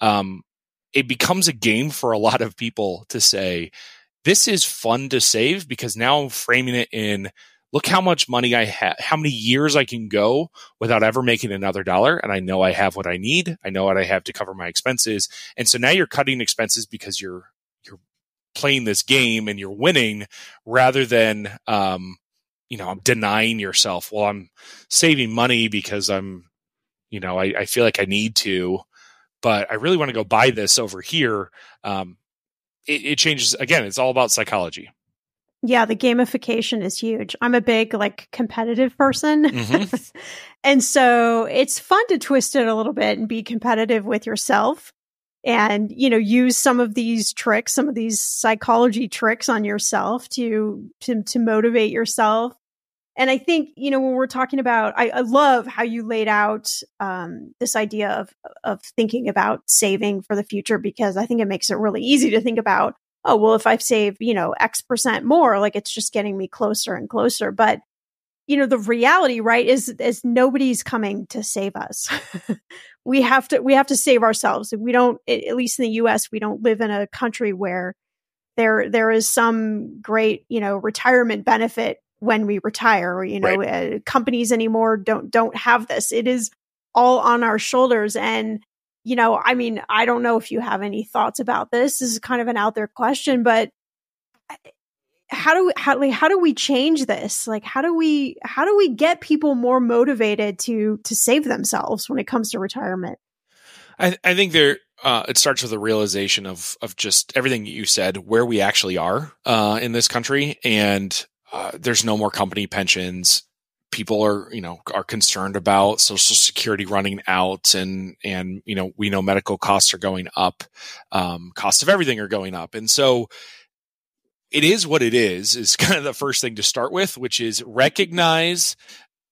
it becomes a game for a lot of people to say, this is fun to save, because now I'm framing it in, look how much money I have, how many years I can go without ever making another dollar. And I know I have what I need. I know what I have to cover my expenses. And so now you're cutting expenses because you're playing this game and you're winning, rather than, denying yourself. Well, I'm saving money because I feel like I need to, but I really want to go buy this over here. It changes. Again, it's all about psychology. Yeah, the gamification is huge. I'm a big competitive person. Mm-hmm. And so it's fun to twist it a little bit and be competitive with yourself and, use some of these tricks, some of these psychology tricks on yourself to motivate yourself. And I think, when we're talking about, I love how you laid out this idea of thinking about saving for the future, because I think it makes it really easy to think about, oh, well, if I save, X percent more, it's just getting me closer and closer. But, the reality, right, is nobody's coming to save us. We have to save ourselves. We don't, at least in the US, we don't live in a country where there is some great, retirement benefit when we retire, or, right. Companies anymore don't have this. It is all on our shoulders. And, I don't know if you have any thoughts about this. This is kind of an out there question, but how do we change this? How do we get people more motivated to save themselves when it comes to retirement? I think it starts with a realization of just everything you said, where we actually are in this country, and there's no more company pensions. People are concerned about Social Security running out, and we know medical costs are going up, costs of everything are going up, and so it is what it is kind of the first thing to start with, which is recognize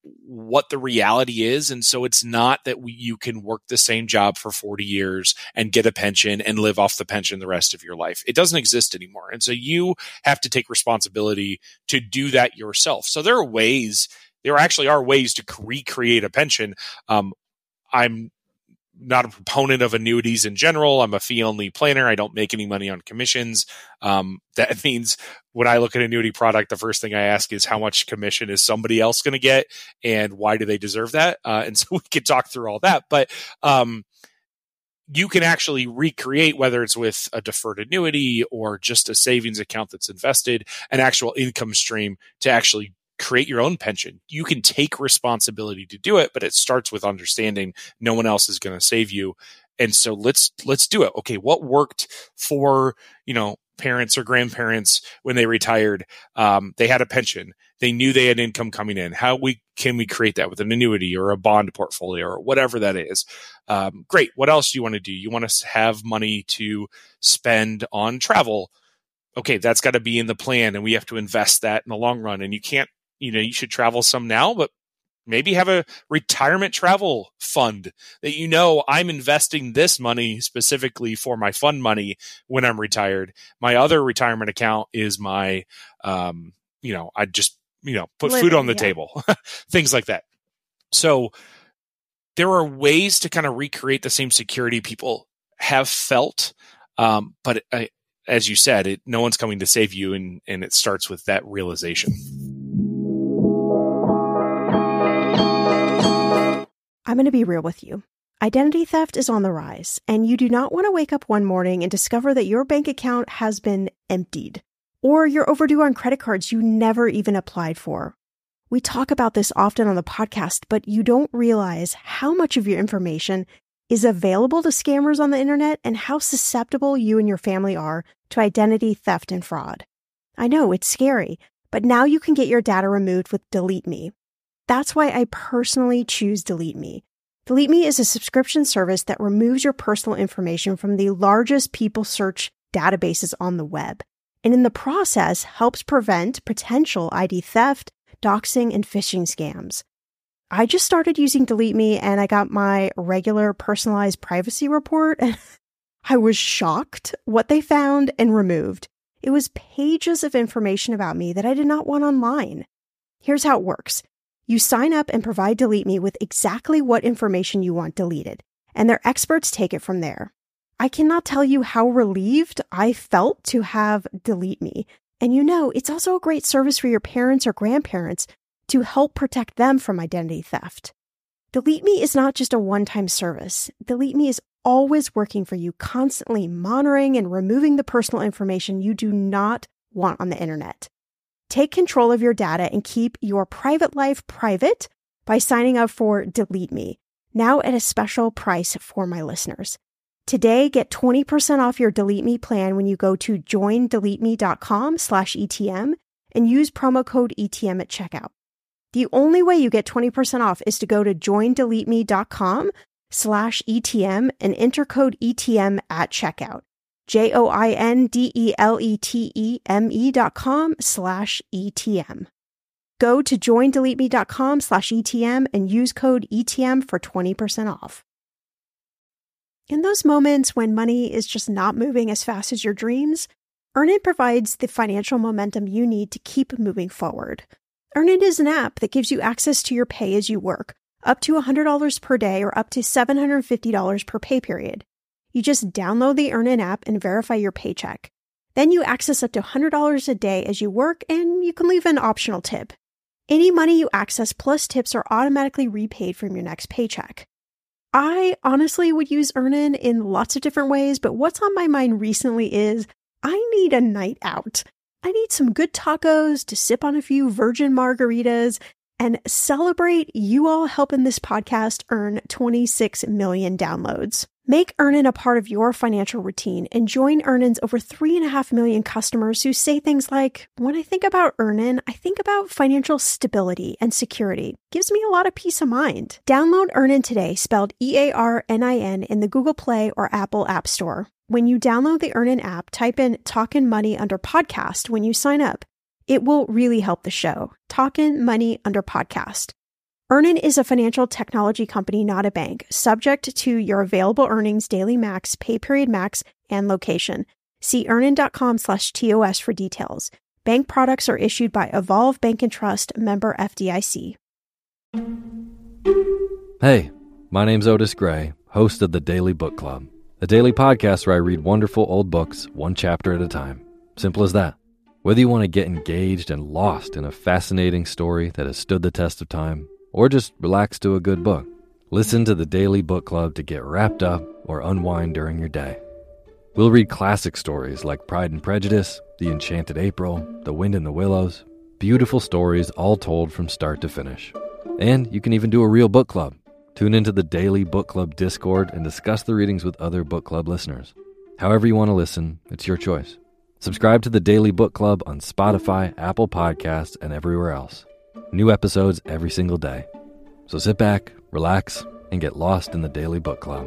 what the reality is. And so it's not that you can work the same job for 40 years and get a pension and live off the pension the rest of your life. It doesn't exist anymore. And so you have to take responsibility to do that yourself. So there actually are ways to recreate a pension. I'm not a proponent of annuities in general. I'm a fee-only planner. I don't make any money on commissions. That means when I look at an annuity product, the first thing I ask is how much commission is somebody else going to get and why do they deserve that? And so we could talk through all that. But you can actually recreate, whether it's with a deferred annuity or just a savings account that's invested, an actual income stream to actually create your own pension. You can take responsibility to do it, but it starts with understanding no one else is going to save you. And so let's do it. Okay, what worked for, parents or grandparents when they retired? They had a pension. They knew they had income coming in. How can we create that with an annuity or a bond portfolio or whatever that is? Great. What else do you want to do? You want to have money to spend on travel. Okay, that's got to be in the plan, and we have to invest that in the long run. And you can't, you should travel some now, but maybe have a retirement travel fund that I'm investing this money specifically for my fund money when I'm retired. My other retirement account is my, I just, put food on the table, things like that. So there are ways to kind of recreate the same security people have felt. But as you said, no one's coming to save you. And it starts with that realization. I'm going to be real with you. Identity theft is on the rise, and you do not want to wake up one morning and discover that your bank account has been emptied, or you're overdue on credit cards you never even applied for. We talk about this often on the podcast, but you don't realize how much of your information is available to scammers on the internet and how susceptible you and your family are to identity theft and fraud. I know it's scary, but now you can get your data removed with Delete Me. That's why I personally choose Delete Me. Delete Me is a subscription service that removes your personal information from the largest people search databases on the web, and in the process helps prevent potential ID theft, doxing, and phishing scams. I just started using Delete Me and I got my regular personalized privacy report, and I was shocked what they found and removed. It was pages of information about me that I did not want online. Here's how it works. You sign up and provide Delete Me with exactly what information you want deleted, and their experts take it from there. I cannot tell you how relieved I felt to have Delete Me. And it's also a great service for your parents or grandparents to help protect them from identity theft. Delete Me is not just a one-time service. Delete Me is always working for you, constantly monitoring and removing the personal information you do not want on the internet. Take control of your data and keep your private life private by signing up for Delete Me, now at a special price for my listeners. Today, get 20% off your Delete Me plan when you go to joindeleteme.com/ETM and use promo code ETM at checkout. The only way you get 20% off is to go to joindeleteme.com/ETM and enter code ETM at checkout. joindeleteme.com/ETM. Go to joindeleteme.com/ETM and use code ETM for 20% off. In those moments when money is just not moving as fast as your dreams, Earnin provides the financial momentum you need to keep moving forward. Earnin is an app that gives you access to your pay as you work, up to $100 per day or up to $750 per pay period. You just download the Earnin app and verify your paycheck. Then you access up to $100 a day as you work, and you can leave an optional tip. Any money you access plus tips are automatically repaid from your next paycheck. I honestly would use Earnin in lots of different ways, but what's on my mind recently is I need a night out. I need some good tacos to sip on a few virgin margaritas and celebrate you all helping this podcast earn 26 million downloads. Make Earnin a part of your financial routine and join Earnin's over 3.5 million customers who say things like, when I think about Earnin, I think about financial stability and security. Gives me a lot of peace of mind. Download Earnin today, spelled EARNIN, in the Google Play or Apple App Store. When you download the Earnin app, type in Talkin' Money under podcast when you sign up. It will really help the show. Talkin' Money under podcast. Earnin is a financial technology company, not a bank, subject to your available earnings, daily max, pay period max, and location. See earnin.com/TOS for details. Bank products are issued by Evolve Bank and Trust, member FDIC. Hey, my name's Otis Gray, host of the Daily Book Club, a daily podcast where I read wonderful old books, one chapter at a time. Simple as that. Whether you want to get engaged and lost in a fascinating story that has stood the test of time, or just relax to a good book, listen to the Daily Book Club to get wrapped up or unwind during your day. We'll read classic stories like Pride and Prejudice, The Enchanted April, The Wind in the Willows, beautiful stories all told from start to finish. And you can even do a real book club. Tune into the Daily Book Club Discord and discuss the readings with other book club listeners. However you want to listen, it's your choice. Subscribe to the Daily Book Club on Spotify, Apple Podcasts, and everywhere else. New episodes every single day. So sit back, relax, and get lost in the Daily Book Club.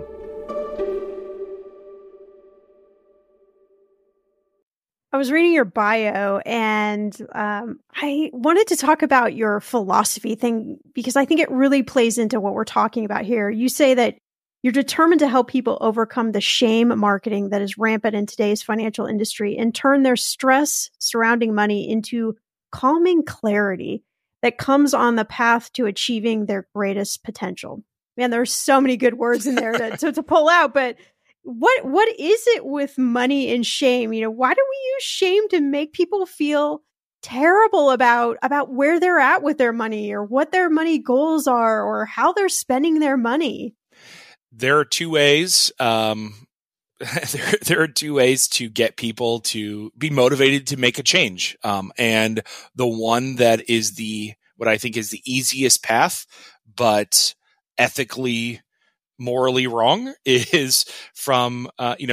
I was reading your bio and I wanted to talk about your philosophy thing because I think it really plays into what we're talking about here. You say that you're determined to help people overcome the shame marketing that is rampant in today's financial industry and turn their stress surrounding money into calming clarity that comes on the path to achieving their greatest potential. Man, there's so many good words in there to pull out, but what is it with money and shame? You know, why do we use shame to make people feel terrible about where they're at with their money or what their money goals are or how they're spending their money? There are two ways. There are two ways to get people to be motivated to make a change. And the one that is what I think is the easiest path, but ethically, morally wrong, is from,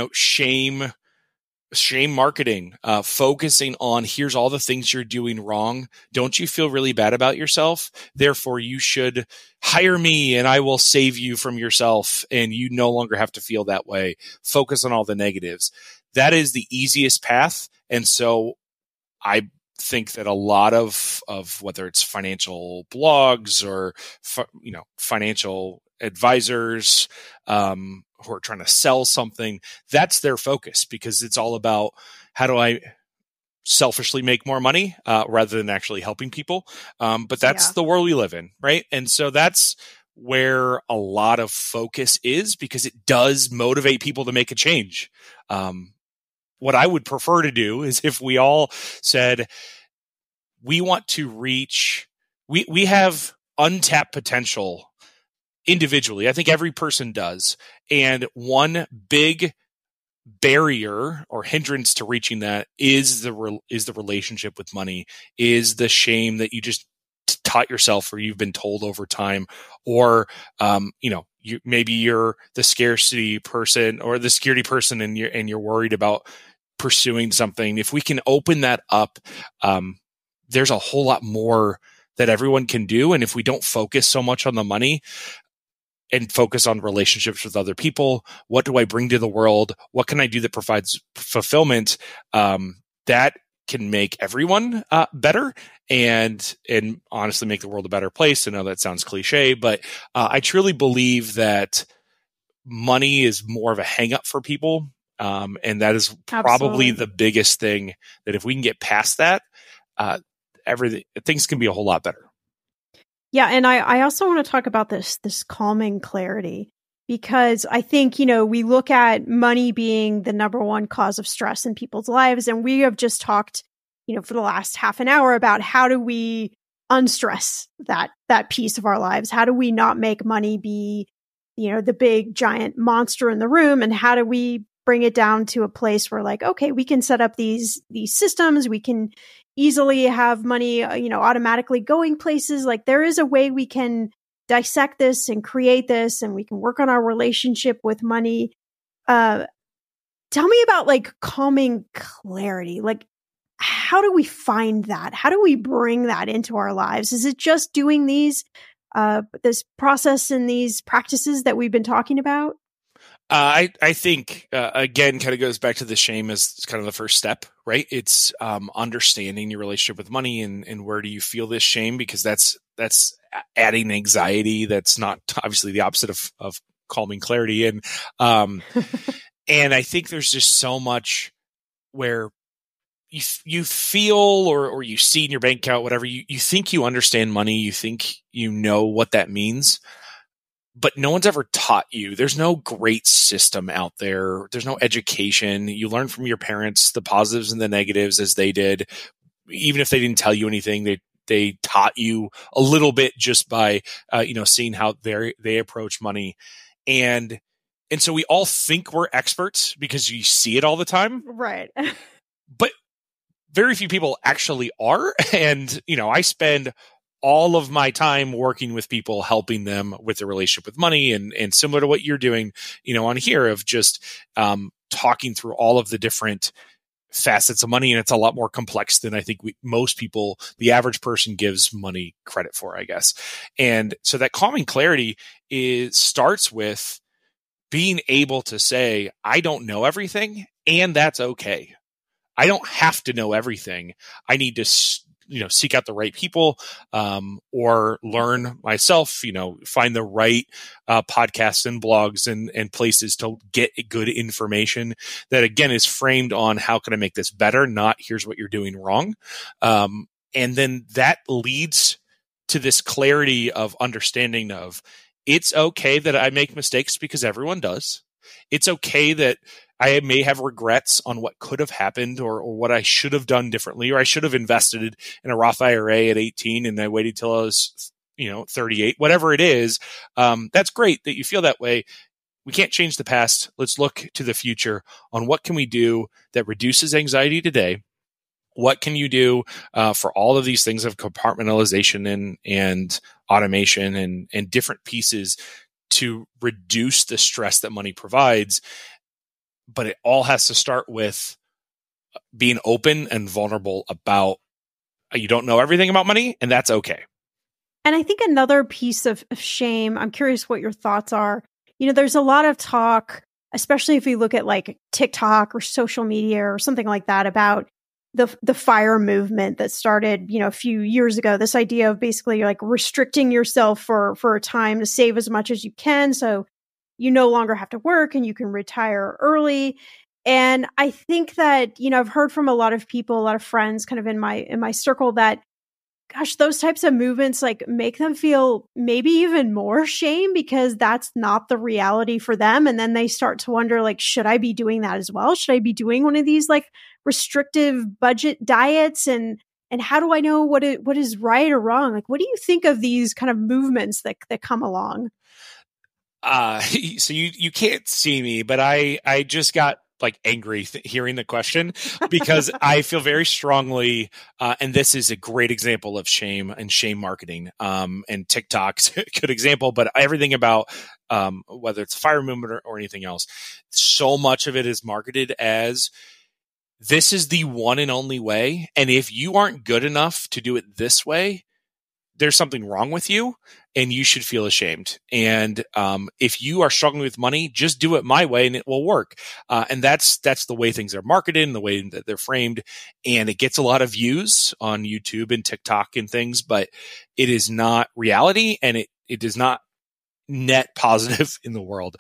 shame marketing, focusing on here's all the things you're doing wrong. Don't you feel really bad about yourself? Therefore, you should hire me and I will save you from yourself. And you no longer have to feel that way. Focus on all the negatives. That is the easiest path. And so I think that a lot of whether it's financial blogs or, financial advisors, who are trying to sell something, that's their focus because it's all about how do I selfishly make more money rather than actually helping people. But that's the world we live in, right? And so that's where a lot of focus is because it does motivate people to make a change. What I would prefer to do is if we all said, we want to reach, we have untapped potential individually. I think every person does. And one big barrier or hindrance to reaching that is the relationship with money, is the shame that you just taught yourself or you've been told over time, or, maybe you're the scarcity person or the security person and you're worried about pursuing something. If we can open that up, there's a whole lot more that everyone can do. And if we don't focus so much on the money, and focus on relationships with other people. What do I bring to the world? What can I do that provides fulfillment? That can make everyone better and honestly make the world a better place. I know that sounds cliche, but I truly believe that money is more of a hang up for people. And that is probably the biggest thing that if we can get past that, things can be a whole lot better. Yeah. And I also want to talk about this calming clarity, because I think, we look at money being the number one cause of stress in people's lives. And we have just talked, for the last half an hour about how do we unstress that piece of our lives? How do we not make money be, the big giant monster in the room? And how do we bring it down to a place where okay, we can set up these systems. We can easily have money, automatically going places. There is a way we can dissect this and create this, and we can work on our relationship with money. Tell me about calming clarity. How do we find that? How do we bring that into our lives? Is it just doing this process and these practices that we've been talking about? I think, again, kind of goes back to the shame as kind of the first step, right? It's understanding your relationship with money and where do you feel this shame, because that's adding anxiety. That's not obviously the opposite of calming clarity. And and I think there's just so much where you feel or you see in your bank account, whatever, you think you understand money, you think you know what that means, but no one's ever taught you. There's no great system out there. There's no education. You learn from your parents the positives and the negatives as they did. Even if they didn't tell you anything, they taught you a little bit just by seeing how they approach money. And so we all think we're experts because you see it all the time. Right. But very few people actually are. And, I spend all of my time working with people, helping them with their relationship with money, and similar to what you're doing, on here, of just talking through all of the different facets of money. And it's a lot more complex than I think most people, the average person, gives money credit for, I guess. And so that calming clarity starts with being able to say, I don't know everything, and that's okay. I don't have to know everything. I need to seek out the right people, or learn myself, find the right podcasts and blogs and places to get good information that, again, is framed on how can I make this better, not here's what you're doing wrong. And then that leads to this clarity of understanding of, it's okay that I make mistakes because everyone does. It's okay that I may have regrets on what could have happened or what I should have done differently, or I should have invested in a Roth IRA at 18 and I waited till I was, 38, whatever it is. That's great that you feel that way. We can't change the past. Let's look to the future on what can we do that reduces anxiety today. What can you do for all of these things of compartmentalization and automation and different pieces to reduce the stress that money provides? But it all has to start with being open and vulnerable about you don't know everything about money, and that's okay. And I think another piece of shame, I'm curious what your thoughts are. There's a lot of talk, especially if you look at like TikTok or social media or something like that, about the FIRE movement that started, a few years ago. This idea of basically like restricting yourself for a time to save as much as you can, so you no longer have to work and you can retire early. And I think that, I've heard from a lot of people, a lot of friends kind of in my circle that, gosh, those types of movements like make them feel maybe even more shame because that's not the reality for them. And then they start to wonder, like, should I be doing that as well? Should I be doing one of these like restrictive budget diets? And how do I know what is right or wrong? Like, what do you think of these kind of movements that come along? So you can't see me, but I just got like angry hearing the question because I feel very strongly, and this is a great example of shame and shame marketing, and TikTok's a good example, but everything about, whether it's FIRE movement or anything else, so much of it is marketed as this is the one and only way. And if you aren't good enough to do it this way, there's something wrong with you and you should feel ashamed. And if you are struggling with money, just do it my way and it will work. And that's the way things are marketed and the way that they're framed. And it gets a lot of views on YouTube and TikTok and things, but it is not reality and it does not net positive in the world.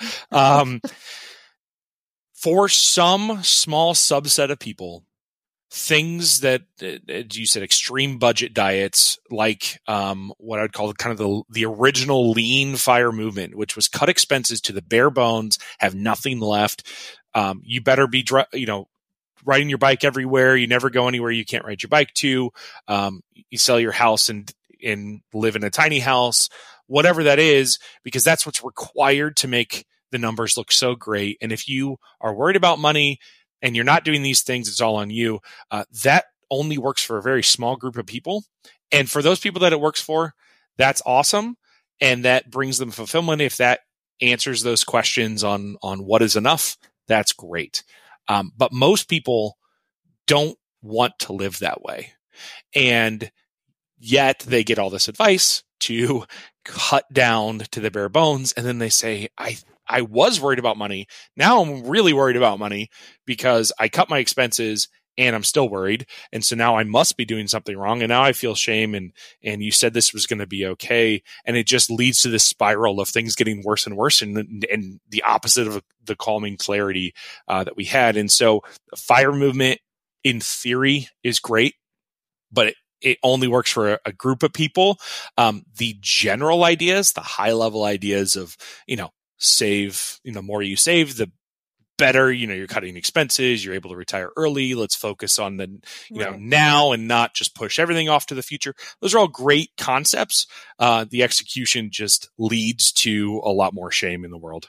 For some small subset of people, things that, as you said, extreme budget diets, like what I would call kind of the original lean FIRE movement, which was cut expenses to the bare bones, have nothing left. You better be, riding your bike everywhere. You never go anywhere you can't ride your bike to. You sell your house and live in a tiny house, whatever that is, because that's what's required to make the numbers look so great. And if you are worried about money and you're not doing these things, it's all on you. That only works for a very small group of people. And for those people that it works for, that's awesome. And that brings them fulfillment. If that answers those questions on what is enough, that's great. But most people don't want to live that way. And yet they get all this advice to cut down to the bare bones. And then they say, I was worried about money. Now I'm really worried about money because I cut my expenses and I'm still worried. And so now I must be doing something wrong. And now I feel shame. And you said this was going to be okay. And it just leads to this spiral of things getting worse and worse, and the opposite of the calming clarity that we had. And so FIRE movement in theory is great, but it only works for a group of people. The general ideas, the high level ideas of, save, the more you save, the better, you're cutting expenses, you're able to retire early. Let's focus on the, now and not just push everything off to the future. Those are all great concepts. The execution just leads to a lot more shame in the world.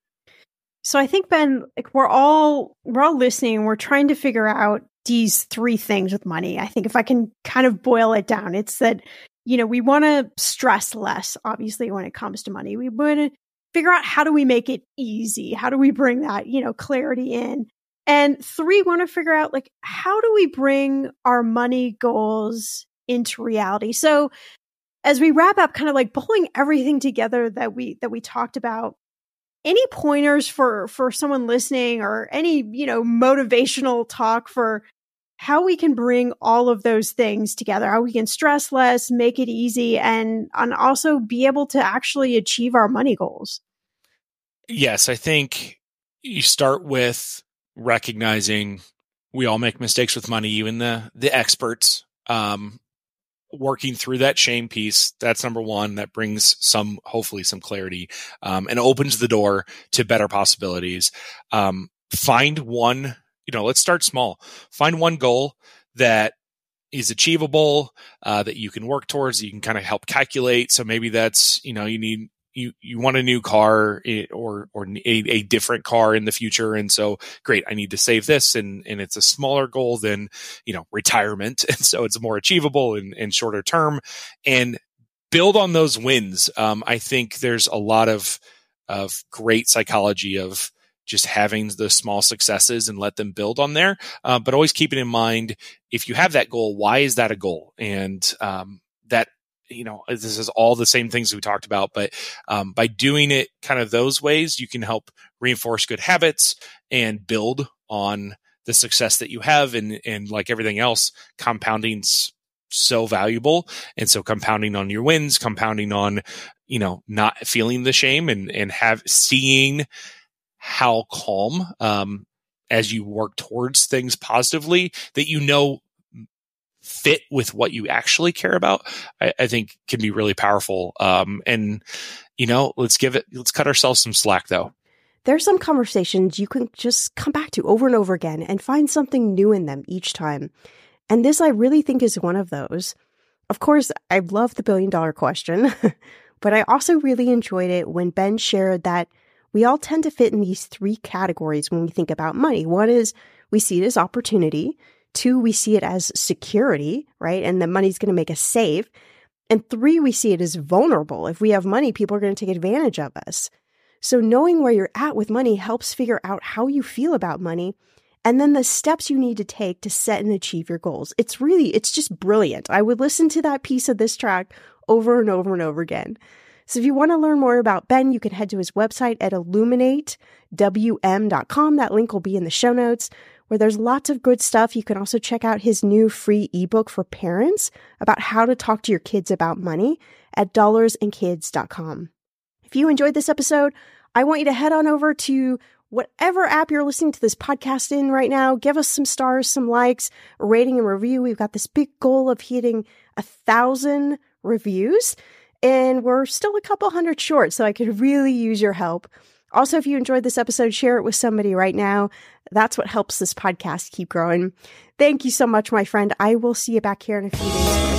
So I think, Ben, we're all listening. We're trying to figure out these three things with money. I think if I can kind of boil it down, it's that, we want to stress less, obviously, when it comes to money. We want to figure out, how do we make it easy? How do we bring that, clarity in? And three, want to figure out, how do we bring our money goals into reality? So as we wrap up, kind of pulling everything together that we talked about, any pointers for someone listening, or any, motivational talk for how we can bring all of those things together, how we can stress less, make it easy, and also be able to actually achieve our money goals? Yes, I think you start with recognizing we all make mistakes with money, even the experts. Working through that shame piece, that's number one. That brings hopefully some clarity, and opens the door to better possibilities. Find one, let's start small. Find one goal that is achievable, that you can work towards, that you can kind of help calculate. So maybe that's, you want a new car, or a different car in the future. And so, great, I need to save this. And it's a smaller goal than, retirement. And so it's more achievable and shorter term, and build on those wins. I think there's a lot of great psychology of just having the small successes and let them build on there. But always keeping in mind, if you have that goal, why is that a goal? And, that, this is all the same things we talked about, but by doing it kind of those ways, you can help reinforce good habits and build on the success that you have. And like everything else, compounding's so valuable. And so compounding on your wins, compounding on, not feeling the shame, and seeing how calm, as you work towards things positively that fit with what you actually care about, I think can be really powerful. And let's cut ourselves some slack, though. There's some conversations you can just come back to over and over again and find something new in them each time. And this, I really think, is one of those. Of course, I love the $1 billion question, but I also really enjoyed it when Ben shared that we all tend to fit in these three categories when we think about money. One is we see it as opportunity. Two, we see it as security, right? And the money's going to make us safe. And three, we see it as vulnerable. If we have money, people are going to take advantage of us. So knowing where you're at with money helps figure out how you feel about money, and then the steps you need to take to set and achieve your goals. It's just brilliant. I would listen to that piece of this track over and over and over again. So if you want to learn more about Ben, you can head to his website at illuminatewm.com. That link will be in the show notes, where there's lots of good stuff. You can also check out his new free ebook for parents about how to talk to your kids about money at dollarsandkids.com. If you enjoyed this episode, I want you to head on over to whatever app you're listening to this podcast in right now. Give us some stars, some likes, a rating and review. We've got this big goal of hitting 1,000 reviews, and we're still a couple hundred short, so I could really use your help. Also, if you enjoyed this episode, share it with somebody right now. That's what helps this podcast keep growing. Thank you so much, my friend. I will see you back here in a few days.